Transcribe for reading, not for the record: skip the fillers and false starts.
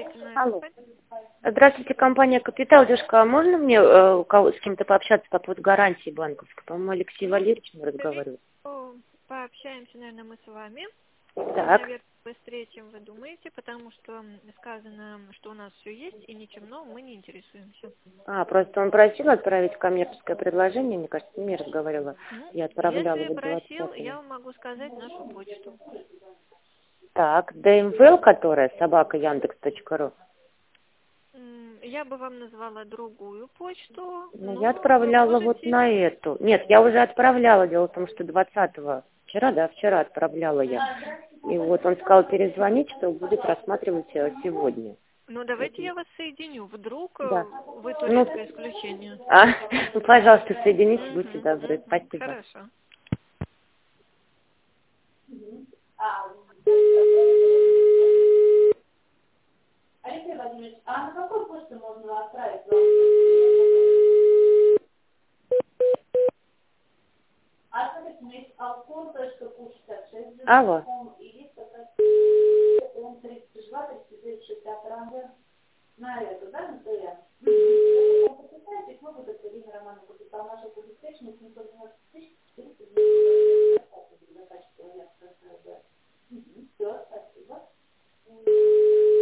строительная Алло. компания. Здравствуйте, компания «Капитал». Девушка, а можно мне с кем-то пообщаться по поводу гарантии банковской? По-моему, Алексей Ну, Валерьевич мы разговаривали. пообщаемся, наверное, мы с вами. Так. Наверное, быстрее, чем вы думаете, потому что сказано, что у нас все есть, и ничем новым мы не интересуемся. Просто он просил отправить коммерческое предложение, мне кажется, с ними разговаривала. Ну, Я отправляла если его просил, 25-го. я вам могу сказать нашу почту. Так, ДМВЛ, которая собака Яндекс.ру. Я бы вам назвала другую почту, Ну, я но вы отправляла вот можете... на эту. Нет, я уже отправляла. Дело в том, что 20-го, вчера отправляла я. И вот он сказал перезвонить, что будет рассматривать сегодня. Ну, давайте я вас соединю. Вдруг Да. вы то Ну, редкое исключение. ну, пожалуйста, соедините, будьте добры. Спасибо. Хорошо. Алексей Владимирович, а на какую почту можно отправить? А смотрите, у меня есть alcon.q66, Алло. и есть такая он 32, 39, 60 ранга на эту, да, на ТР. Если вы почитаете, мы будем Ирина Романовна Капитал наша публичная 712 490 за качество, я спрашиваю, да. Все, спасибо.